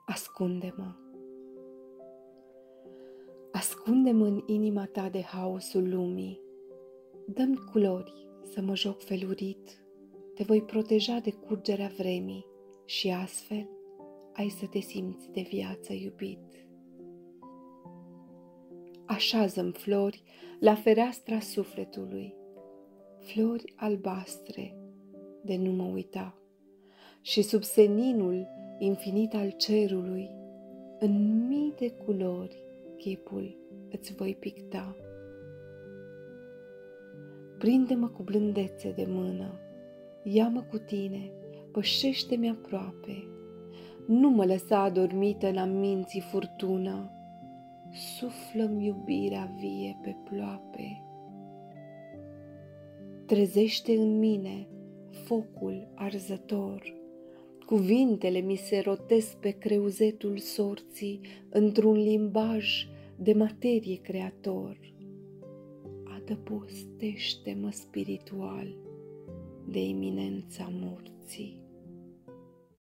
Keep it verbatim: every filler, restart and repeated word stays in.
Ascunde-mă. Ascunde-mă în inima ta de haosul lumii. Dă-mi culori să mă joc felurit, te voi proteja de curgerea vremii și astfel ai să te simți de viață iubit. Așează-mi flori la fereastra sufletului, flori albastre de nu mă uita, și sub seninul infinit al cerului, în mii de culori chipul îți voi picta. Prinde-mă cu blândețe de mână, ia-mă cu tine, pășește-mi aproape, nu mă lăsa adormită în-a minții furtună, suflă-mi iubirea vie pe ploape. Trezește în mine focul arzător, cuvintele mi se rotesc pe creuzetul sorții într-un limbaj de materie creator. Adăpostește-mă spiritual de iminența morții.